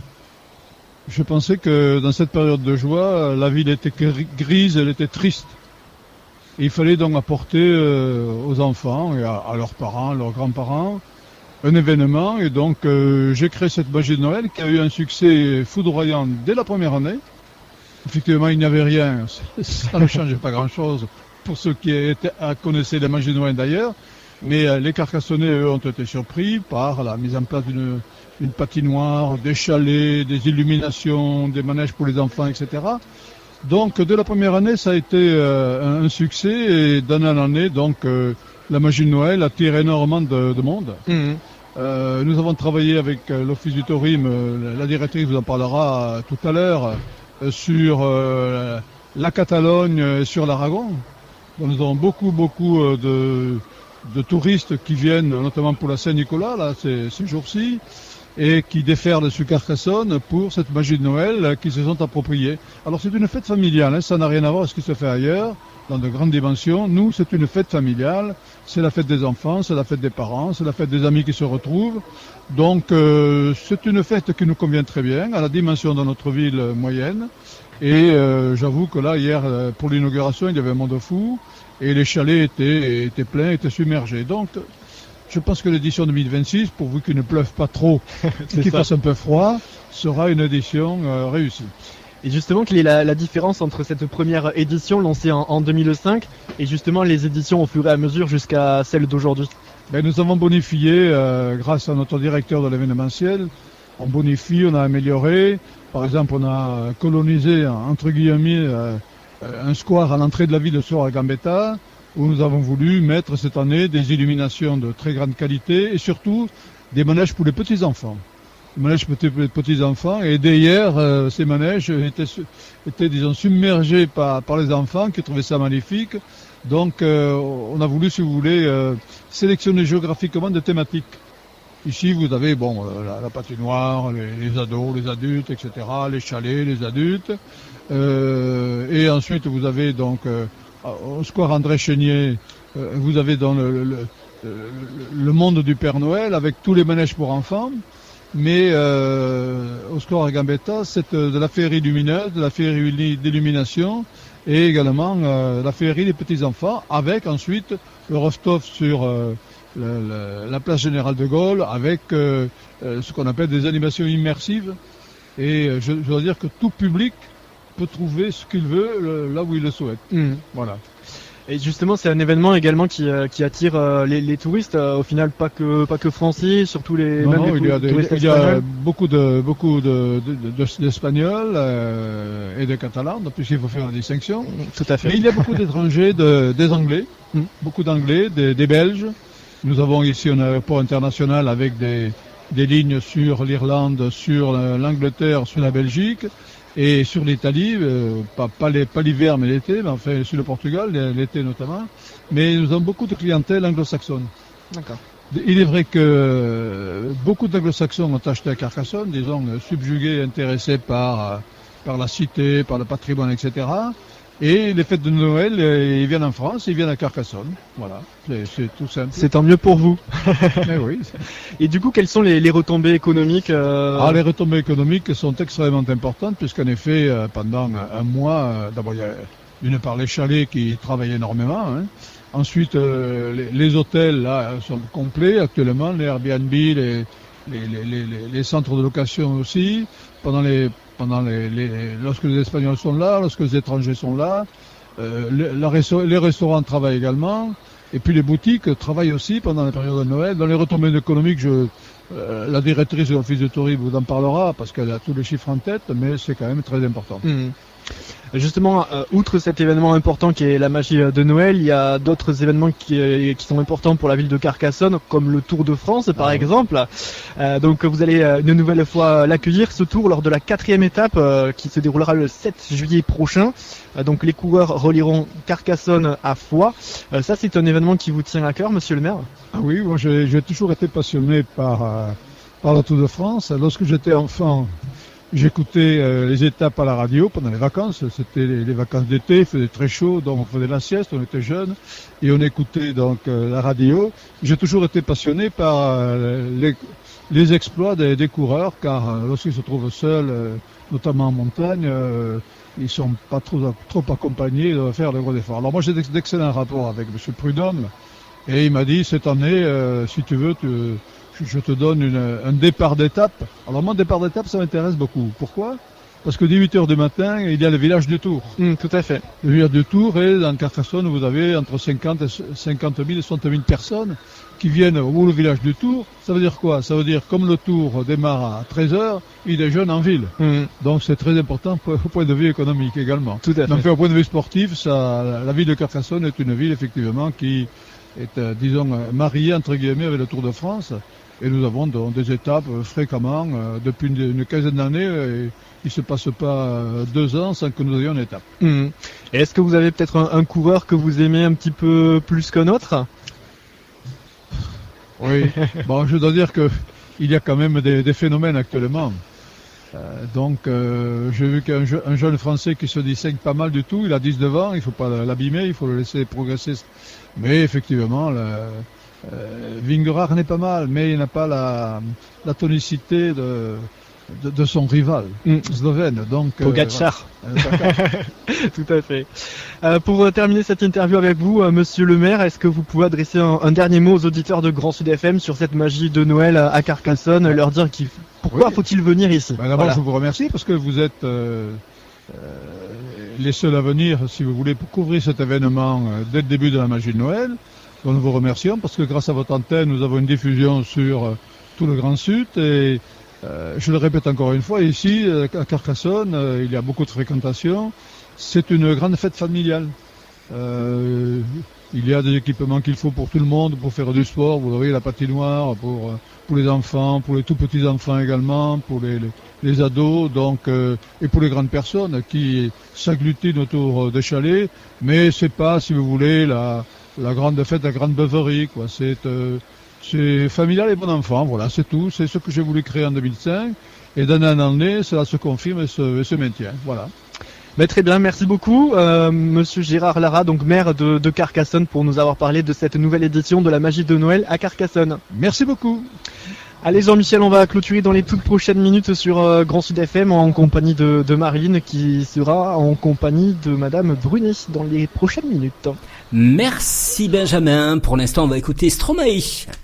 je pensais que dans cette période de joie, la ville était grise, elle était triste. Et il fallait donc apporter euh, aux enfants et à, à leurs parents, à leurs grands-parents, un événement. Et donc euh, j'ai créé cette magie de Noël qui a eu un succès foudroyant dès la première année. Effectivement, il n'y avait rien, ça ne changeait pas grand-chose pour ceux qui étaient, connaissaient la magie de Noël d'ailleurs. Mais euh, les Carcassonnais, eux, ont été surpris par la mise en place d'une une patinoire, des chalets, des illuminations, des manèges pour les enfants, et cetera. Donc, dès la première année, ça a été euh, un succès et d'année en année, donc, euh, la magie de Noël attire énormément de, de monde. Mmh. Euh, nous avons travaillé avec euh, l'Office du Tourisme, euh, la directrice vous en parlera euh, tout à l'heure, euh, sur euh, la Catalogne, euh, sur l'Aragon. Donc, nous avons beaucoup, beaucoup euh, de, de touristes qui viennent, notamment pour la Saint-Nicolas, là, ces, ces jours-ci, et qui déferlent sur Carcassonne pour cette magie de Noël qui se sont appropriées. Alors c'est une fête familiale, hein, ça n'a rien à voir avec ce qui se fait ailleurs, dans de grandes dimensions. Nous, c'est une fête familiale, c'est la fête des enfants, c'est la fête des parents, c'est la fête des amis qui se retrouvent. Donc euh, c'est une fête qui nous convient très bien, à la dimension de notre ville moyenne. Et euh, j'avoue que là, hier, pour l'inauguration, il y avait un monde fou, et les chalets étaient, étaient pleins, étaient submergés. Donc, je pense que l'édition deux mille vingt-six, pourvu qu'il ne pleuve pas trop et qu'il fasse un peu froid, sera une édition euh, réussie. Et justement, quelle est la, la différence entre cette première édition lancée en, en deux mille cinq et justement les éditions au fur et à mesure jusqu'à celle d'aujourd'hui ? Ben, nous avons bonifié, euh, grâce à notre directeur de l'événementiel, on bonifie, on a amélioré. Par exemple, on a colonisé, entre guillemets, euh, un square à l'entrée de la ville de Soir à Gambetta, où nous avons voulu mettre cette année des illuminations de très grande qualité et surtout des manèges pour les petits-enfants. Des manèges pour les petits-enfants. Et dès hier, euh, ces manèges étaient, étaient disons, submergés par, par les enfants qui trouvaient ça magnifique. Donc, euh, on a voulu, si vous voulez, euh, sélectionner géographiquement des thématiques. Ici, vous avez bon euh, la, la patinoire, les, les ados, les adultes, et cetera, les chalets, les adultes. Euh, et ensuite, vous avez donc... Euh, au square André Chénier, euh, vous avez dans le, le, le, le monde du Père Noël avec tous les manèges pour enfants. mais euh, au score à Gambetta, c'est euh, de la féerie lumineuse, de la féerie d'illumination et également euh, la féerie des petits-enfants, avec ensuite le Rostov sur euh, le, le, la place Générale de Gaulle, avec euh, euh, ce qu'on appelle des animations immersives. Et euh, je, je dois dire que tout public peut trouver ce qu'il veut le, là où il le souhaite. Mmh. Voilà. Et justement, c'est un événement également qui, euh, qui attire euh, les, les touristes, euh, au final pas que pas que français, surtout les non, même non, les il y a, des, touristes il y a espagnols. beaucoup de beaucoup de, de, de, d'Espagnols euh, et de Catalans, puisqu'il faut faire la distinction. Tout à fait. Mais il y a beaucoup d'étrangers, de, des Anglais, mm. beaucoup d'Anglais, des, des Belges. Nous avons ici un aéroport international avec des, des lignes sur l'Irlande, sur l'Angleterre, sur la Belgique. Et sur l'Italie, euh, pas, pas, les, pas l'hiver mais l'été, mais enfin sur le Portugal, l'été notamment. Mais nous avons beaucoup de clientèle anglo-saxonne. D'accord. Il est vrai que euh, beaucoup d'anglo-saxons ont acheté à Carcassonne, disons subjugués, intéressés par, par la cité, par le patrimoine, et cetera. Et les fêtes de Noël, euh, ils viennent en France, ils viennent à Carcassonne. Voilà, c'est, c'est tout simple. C'est tant mieux pour vous. Mais oui. Et du coup, quelles sont les, les retombées économiques euh... Ah, les retombées économiques sont extrêmement importantes, puisqu'en effet, euh, pendant un mois, euh, d'abord il y a d'une part les chalets qui travaillent énormément. Hein. Ensuite, euh, les, les hôtels là sont complets actuellement, les Airbnb, les, les, les, les, les centres de location aussi. Pendant les Pendant les, les, lorsque les Espagnols sont là, lorsque les étrangers sont là, euh, les, la, les restaurants travaillent également, et puis les boutiques travaillent aussi pendant la période de Noël. Dans les retombées économiques, je, euh, la directrice de l'office de tourisme vous en parlera parce qu'elle a tous les chiffres en tête, mais c'est quand même très important. Mmh. Justement, euh, outre cet événement important qui est la magie de Noël, il y a d'autres événements qui, qui sont importants pour la ville de Carcassonne, comme le Tour de France par ah, exemple. Euh, donc vous allez euh, une nouvelle fois l'accueillir, ce tour, lors de la quatrième étape euh, qui se déroulera le sept juillet prochain. Euh, donc les coureurs relieront Carcassonne à Foix. Euh, ça, c'est un événement qui vous tient à cœur, monsieur le maire? Ah oui, moi j'ai, j'ai toujours été passionné par, euh, par le Tour de France. Lorsque j'étais enfant, j'écoutais euh, les étapes à la radio pendant les vacances. C'était les, les vacances d'été, il faisait très chaud, donc on faisait la sieste, on était jeunes, et on écoutait donc euh, la radio. J'ai toujours été passionné par euh, les, les exploits des, des coureurs, car euh, lorsqu'ils se trouvent seuls, euh, notamment en montagne, euh, ils sont pas trop, trop accompagnés, ils doivent faire de gros efforts. Alors moi j'ai d'excellents rapports avec M. Prudhomme, et il m'a dit, cette année, euh, si tu veux, tu... je te donne une, un départ d'étape. Alors moi, départ d'étape, ça m'intéresse beaucoup. Pourquoi? Parce que dès huit heures du matin, il y a le village du Tour. Mmh, tout à fait. Le village du Tour, et dans Carcassonne, vous avez entre cinquante mille et soixante mille personnes qui viennent au village du Tour. Ça veut dire quoi? Ça veut dire, comme le Tour démarre à treize heures, il déjeune en ville. Mmh. Donc c'est très important au point de vue économique également. Tout à fait. Donc au point de vue sportif, ça, la ville de Carcassonne est une ville effectivement qui est, euh, disons, mariée entre guillemets avec le Tour de France. Et nous avons donc des étapes euh, fréquemment, euh, depuis une, une quinzaine d'années, et il ne se passe pas euh, deux ans sans que nous ayons une étape. Mmh. Et est-ce que vous avez peut-être un, un coureur que vous aimez un petit peu plus qu'un autre? Oui, bon, je dois dire que il y a quand même des, des phénomènes actuellement. Euh, donc, euh, j'ai vu qu'un je, un jeune Français qui se distingue pas mal du tout, il a dix-neuf ans, il ne faut pas l'abîmer, il faut le laisser progresser. Mais effectivement, le, Euh, Vingegaard n'est pas mal, mais il n'a pas la, la tonicité de, de, de son rival, mm. slovène. Donc, Pogacar. Euh, Tout à fait. Euh, pour terminer cette interview avec vous, euh, monsieur le maire, est-ce que vous pouvez adresser un, un dernier mot aux auditeurs de Grand Sud F M sur cette magie de Noël à Carcassonne, leur dire qu'il, pourquoi oui. faut-il venir ici? Ben d'abord, voilà. Je vous remercie parce que vous êtes euh, euh, les seuls à venir, si vous voulez, pour couvrir cet événement euh, dès le début de la magie de Noël. Donc nous vous remercions parce que grâce à votre antenne, nous avons une diffusion sur euh, tout le Grand Sud et euh, je le répète encore une fois, ici euh, à Carcassonne, euh, il y a beaucoup de fréquentation. C'est une grande fête familiale. Euh, il y a des équipements qu'il faut pour tout le monde, pour faire du sport. Vous voyez la patinoire pour pour les enfants, pour les tout petits enfants également, pour les les, les ados, donc euh, et pour les grandes personnes qui s'agglutinent autour des chalets. Mais c'est pas, si vous voulez, la la grande fête, la grande beuverie, quoi. C'est, euh, c'est familial et bon enfant, voilà, c'est tout. C'est ce que j'ai voulu créer en deux mille cinq. Et d'année en année, cela se confirme et se, et se maintient, voilà. Ben, très bien, merci beaucoup, euh, monsieur Gérard Lara, donc maire de, de Carcassonne, pour nous avoir parlé de cette nouvelle édition de la magie de Noël à Carcassonne. Merci beaucoup. Allez Jean-Michel, on va clôturer dans les toutes prochaines minutes sur euh, Grand Sud F M en compagnie de, de Marilyn qui sera en compagnie de Madame Brunet dans les prochaines minutes. Merci Benjamin. Pour l'instant, on va écouter Stromae.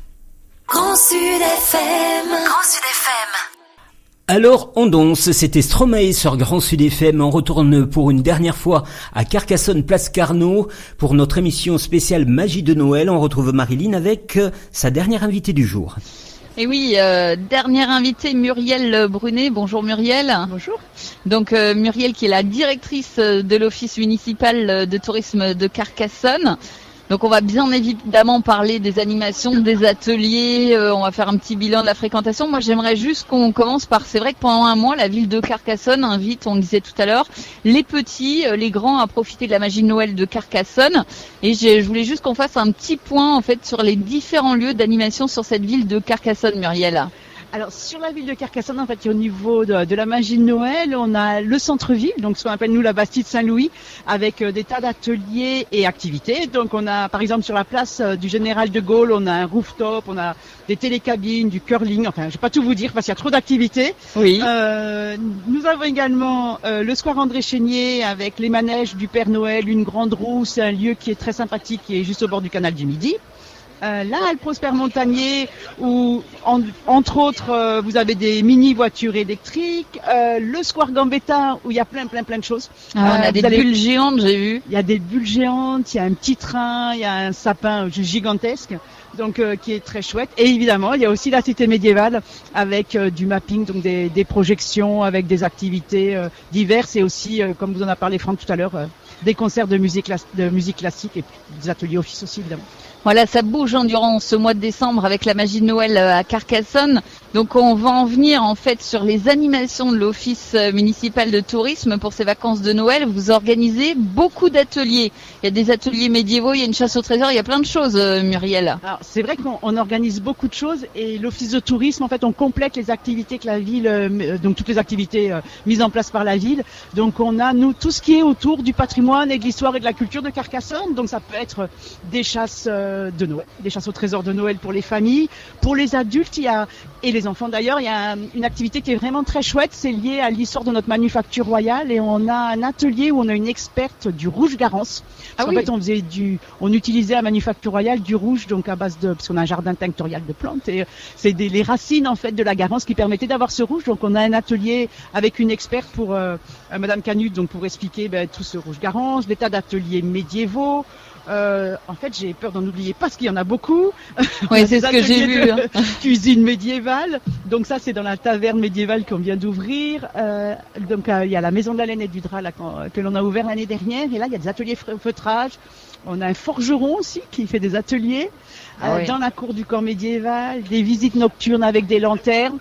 Grand Sud F M. Grand Sud F M. Alors on danse, c'était Stromae sur Grand Sud F M. On retourne pour une dernière fois à Carcassonne, place Carnot, pour notre émission spéciale Magie de Noël. On retrouve Marilyn avec euh, sa dernière invitée du jour. Et oui, euh, dernière invitée, Muriel Brunet. Bonjour Muriel. Bonjour. Donc euh, Muriel qui est la directrice de l'Office municipal de tourisme de Carcassonne. Donc on va bien évidemment parler des animations, des ateliers, euh, on va faire un petit bilan de la fréquentation. Moi j'aimerais juste qu'on commence par, c'est vrai que pendant un mois, la ville de Carcassonne invite, on le disait tout à l'heure, les petits, euh, les grands à profiter de la magie de Noël de Carcassonne. Et je voulais juste qu'on fasse un petit point en fait sur les différents lieux d'animation sur cette ville de Carcassonne, Muriel. Alors sur la ville de Carcassonne, en fait, au niveau de, de la magie de Noël, on a le centre-ville, donc ce qu'on appelle nous la Bastide Saint-Louis, avec euh, des tas d'ateliers et activités. Donc on a par exemple sur la place euh, du Général de Gaulle, on a un rooftop, on a des télécabines, du curling, enfin je vais pas tout vous dire parce qu'il y a trop d'activités. Oui. Euh, nous avons également euh, le square André Chénier avec les manèges du Père Noël, une grande roue, c'est un lieu qui est très sympathique, qui est juste au bord du canal du Midi. Euh, là, le Prosper Montagnier, où en, entre autres, euh, vous avez des mini voitures électriques, euh, le Square Gambetta, où il y a plein, plein, plein de choses. Ah, on a euh, des allez... bulles géantes, j'ai vu. Il y a des bulles géantes, il y a un petit train, il y a un sapin gigantesque, donc euh, qui est très chouette. Et évidemment, il y a aussi la cité médiévale avec euh, du mapping, donc des, des projections avec des activités euh, diverses et aussi, euh, comme vous en a parlé Franck tout à l'heure, euh, des concerts de musique, de musique classique et des ateliers office aussi, évidemment. Voilà, ça bouge hein, durant ce mois de décembre avec la magie de Noël à Carcassonne. Donc on va en venir en fait sur les animations de l'Office municipal de tourisme pour ces vacances de Noël. Vous organisez beaucoup d'ateliers. Il y a des ateliers médiévaux, il y a une chasse au trésor, il y a plein de choses, euh, Muriel. Alors c'est vrai qu'on on organise beaucoup de choses et l'Office de tourisme, en fait, on complète les activités que la ville, euh, donc toutes les activités euh, mises en place par la ville. Donc on a nous tout ce qui est autour du patrimoine et de l'histoire et de la culture de Carcassonne. Donc ça peut être des chasses euh, de Noël, des chasses au trésor de Noël pour les familles, pour les adultes, il y a et les enfants d'ailleurs, il y a une activité qui est vraiment très chouette, c'est lié à l'histoire de notre manufacture royale et on a un atelier où on a une experte du rouge Garance. Ah en oui. fait, on faisait du, on utilisait à manufacture royale du rouge, donc à base de, parce qu'on a un jardin tinctorial de plantes et c'est des les racines en fait de la Garance qui permettaient d'avoir ce rouge. Donc on a un atelier avec une experte pour euh, Madame Canut, donc pour expliquer ben, tout ce rouge Garance, des tas d'ateliers médiévaux. Euh, en fait, j'ai peur d'en oublier parce qu'il y en a beaucoup. Oui, c'est ce que j'ai vu. Hein. Cuisine médiévale. Donc ça, c'est dans la taverne médiévale qu'on vient d'ouvrir. Euh, donc euh, il y a la maison de la laine et du drap là, que l'on a ouvert l'année dernière. Et là, il y a des ateliers feutrage. On a un forgeron aussi qui fait des ateliers ah, euh, oui. dans la cour du camp médiéval. Des visites nocturnes avec des lanternes.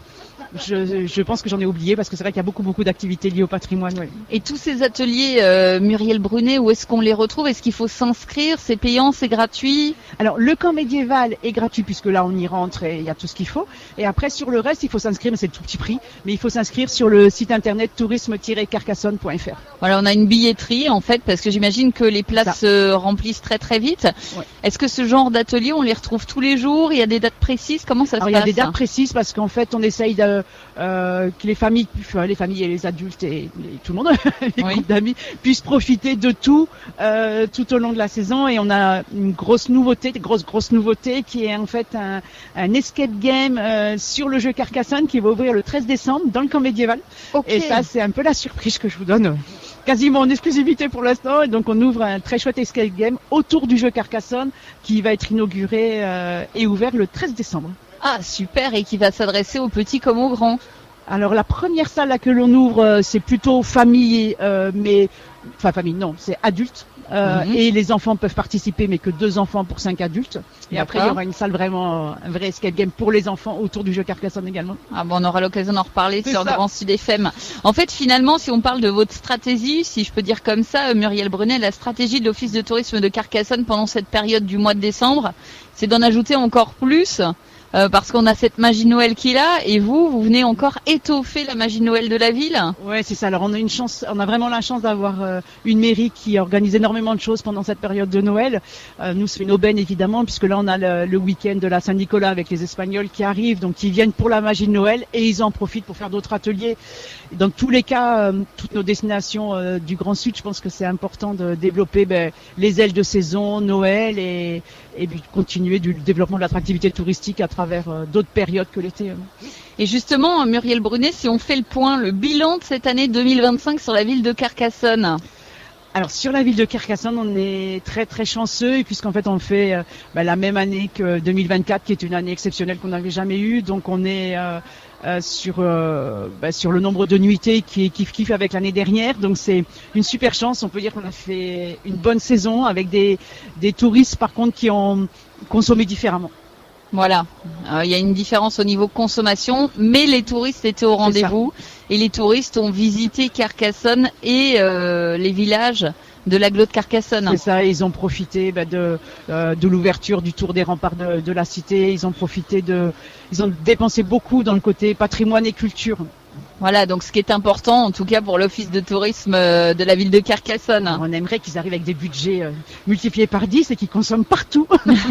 Je, je pense que j'en ai oublié parce que c'est vrai qu'il y a beaucoup beaucoup d'activités liées au patrimoine. Oui. Et tous ces ateliers, euh, Muriel Brunet, où est-ce qu'on les retrouve? Est-ce qu'il faut s'inscrire? C'est payant, c'est gratuit? Alors le camp médiéval est gratuit puisque là on y rentre et il y a tout ce qu'il faut. Et après sur le reste il faut s'inscrire, mais c'est le tout petit prix. Mais il faut s'inscrire sur le site internet tourisme tiret carcassonne point f r. Voilà, on a une billetterie en fait parce que j'imagine que les places se remplissent très très vite. Ouais. Est-ce que ce genre d'atelier on les retrouve tous les jours? Il y a des dates précises? Comment ça se Alors, passe? il y a des dates précises parce qu'en fait on essaye de Euh, que les familles, enfin, les familles et les adultes et, et tout le monde, les oui. groupes d'amis, puissent profiter de tout euh, tout au long de la saison. Et on a une grosse nouveauté, une grosse grosse nouveauté qui est en fait un, un escape game euh, sur le jeu Carcassonne qui va ouvrir le treize décembre dans le camp médiéval. Okay. Et ça, c'est un peu la surprise que je vous donne, quasiment en exclusivité pour l'instant. Et donc on ouvre un très chouette escape game autour du jeu Carcassonne qui va être inauguré euh, et ouvert le treize décembre. Ah super, et qui va s'adresser aux petits comme aux grands. Alors la première salle là que l'on ouvre, euh, c'est plutôt famille, euh, mais enfin famille non, c'est adultes. Euh, mm-hmm. Et les enfants peuvent participer, mais que deux enfants pour cinq adultes. Et D'accord. après, il y aura une salle vraiment, un vrai escape game pour les enfants autour du jeu Carcassonne également. Ah bon, on aura l'occasion d'en reparler C'est sur ça. Grand Sud F M. En fait, finalement, si on parle de votre stratégie, si je peux dire comme ça, Muriel Brunet, la stratégie de l'Office de tourisme de Carcassonne pendant cette période du mois de décembre, c'est d'en ajouter encore plus euh, parce qu'on a cette magie de Noël qui est là, et vous, vous venez encore étoffer la magie de Noël de la ville. Ouais, c'est ça. Alors on a une chance, on a vraiment la chance d'avoir euh, une mairie qui organise énormément de choses pendant cette période de Noël. Euh, nous, c'est une aubaine évidemment, puisque là on a le, le week-end de la Saint-Nicolas avec les Espagnols qui arrivent, donc qui viennent pour la magie de Noël, et ils en profitent pour faire d'autres ateliers. Dans tous les cas, euh, toutes nos destinations euh, du Grand Sud, je pense que c'est important de développer ben, les ailes de saison, Noël, et, et puis continuer du développement de l'attractivité touristique à travers euh, d'autres périodes que l'été. Et justement, Muriel Brunet, si on fait le point, le bilan de cette année deux mille vingt-cinq sur la ville de Carcassonne. Alors sur la ville de Carcassonne, on est très très chanceux, puisqu'en fait on fait euh, bah, la même année que deux mille vingt-quatre, qui est une année exceptionnelle qu'on n'avait jamais eue. Donc on est euh, euh, sur euh, bah, sur le nombre de nuitées qui est kiff kiff avec l'année dernière. Donc c'est une super chance. On peut dire qu'on a fait une bonne saison avec des des touristes par contre qui ont consommé différemment. Voilà, il euh, y a une différence au niveau consommation, mais les touristes étaient au rendez-vous et les touristes ont visité Carcassonne et euh, les villages de l'agglo de Carcassonne. C'est ça, ils ont profité bah, de euh, de l'ouverture du tour des remparts de, de la cité, ils ont profité de, ils ont dépensé beaucoup dans le côté patrimoine et culture. Voilà, donc ce qui est important, en tout cas pour l'office de tourisme de la ville de Carcassonne. Alors, on aimerait qu'ils arrivent avec des budgets euh, multipliés par dix et qu'ils consomment partout.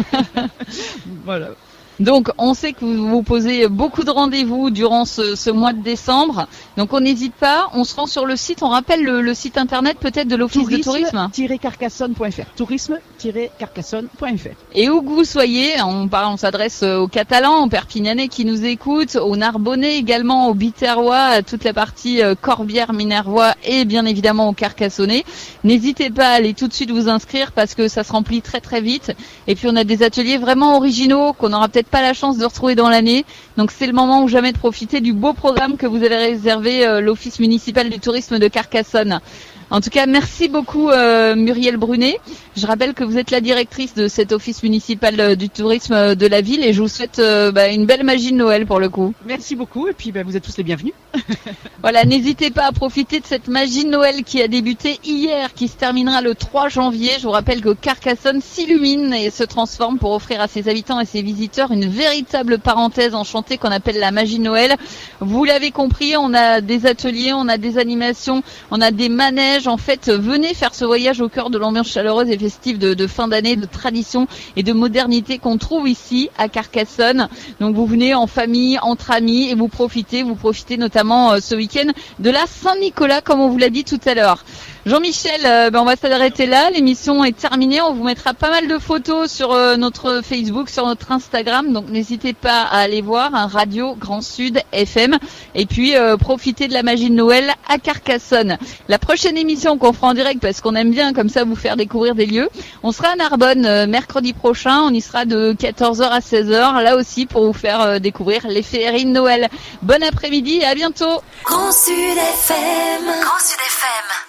Voilà. Donc, on sait que vous vous posez beaucoup de rendez-vous durant ce, ce mois de décembre. Donc, on n'hésite pas. On se rend sur le site. On rappelle le, le site internet peut-être de l'office de tourisme. Carcassonne point f r. tourisme tiret carcassonne point f r. Et où que vous soyez, on parle, on s'adresse aux Catalans, aux Perpignanais qui nous écoutent, aux Narbonnais également, aux Biterrois, à toute la partie Corbière, Minervois et bien évidemment aux Carcassonnais. N'hésitez pas à aller tout de suite vous inscrire parce que ça se remplit très très vite. Et puis, on a des ateliers vraiment originaux qu'on aura peut-être pas la chance de retrouver dans l'année. Donc c'est le moment ou jamais de profiter du beau programme que vous avez réservé euh, l'Office municipal du tourisme de Carcassonne. En tout cas, merci beaucoup euh, Muriel Brunet. Je rappelle que vous êtes la directrice de cet office municipal euh, du tourisme de la ville et je vous souhaite euh, bah, une belle magie de Noël pour le coup. Merci beaucoup et puis bah, vous êtes tous les bienvenus. Voilà, n'hésitez pas à profiter de cette magie de Noël qui a débuté hier, qui se terminera le trois janvier. Je vous rappelle que Carcassonne s'illumine et se transforme pour offrir à ses habitants et ses visiteurs une véritable parenthèse enchantée qu'on appelle la magie de Noël. Vous l'avez compris, on a des ateliers, on a des animations, on a des manèges. En fait, venez faire ce voyage au cœur de l'ambiance chaleureuse et festive de, de fin d'année, de tradition et de modernité qu'on trouve ici à Carcassonne. Donc vous venez en famille, entre amis et vous profitez, vous profitez notamment euh, ce week-end de la Saint-Nicolas comme on vous l'a dit tout à l'heure. Jean-Michel, euh, ben on va s'arrêter là, l'émission est terminée, on vous mettra pas mal de photos sur euh, notre Facebook, sur notre Instagram, donc n'hésitez pas à aller voir, un Radio Grand Sud F M, et puis euh, profitez de la magie de Noël à Carcassonne. La prochaine émission qu'on fera en direct, parce qu'on aime bien comme ça vous faire découvrir des lieux, on sera à Narbonne euh, mercredi prochain, on y sera de quatorze heures à seize heures, là aussi pour vous faire euh, découvrir les féeries de Noël. Bon après-midi et à bientôt. Grand Sud F M. Grand Sud F M.